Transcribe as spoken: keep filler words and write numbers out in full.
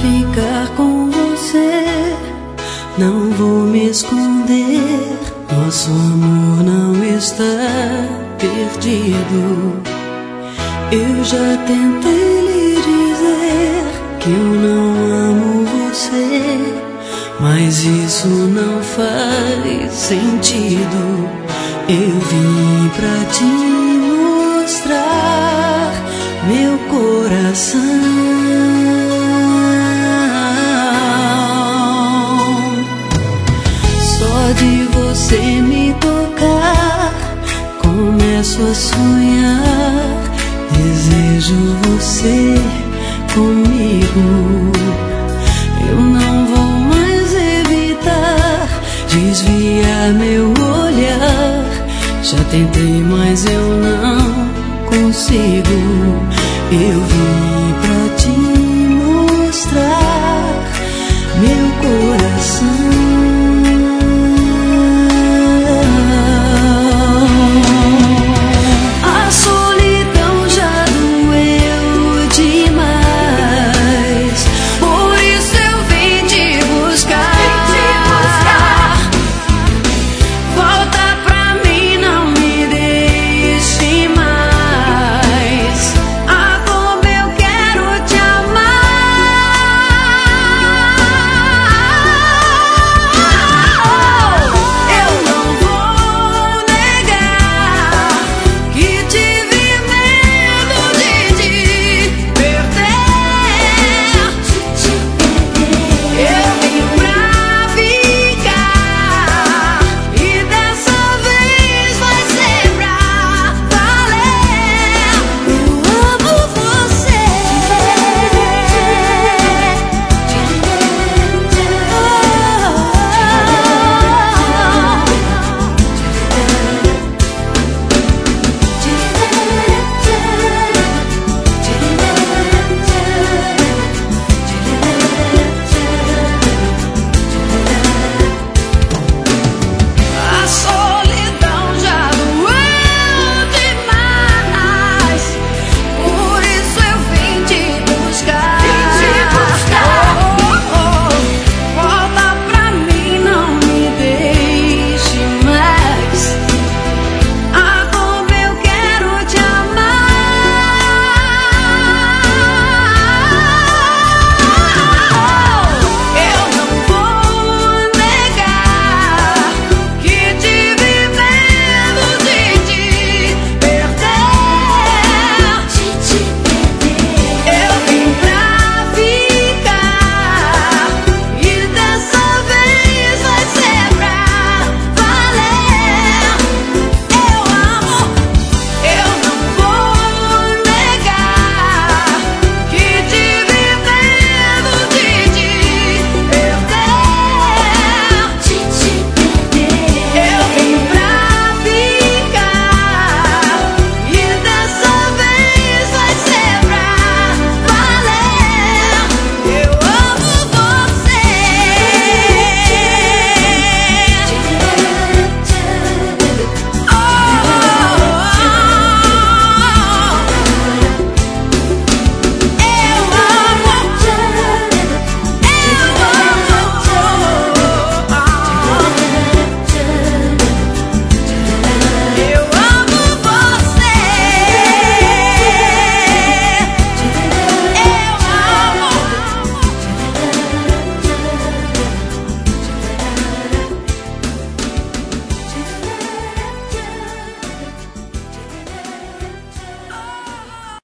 ficar com você, não vou me esconder. Nosso amor não está perdido. Eu já tentei lhe dizer que eu não amo você, mas isso não faz sentido. Eu vim pra te mostrar meu coração. Só de você me tocar, começo a sonhar. Desejo você comigo. Eu não vou mais evitar desviar meu olhar. Já tentei, mas eu não consigo. Eu vim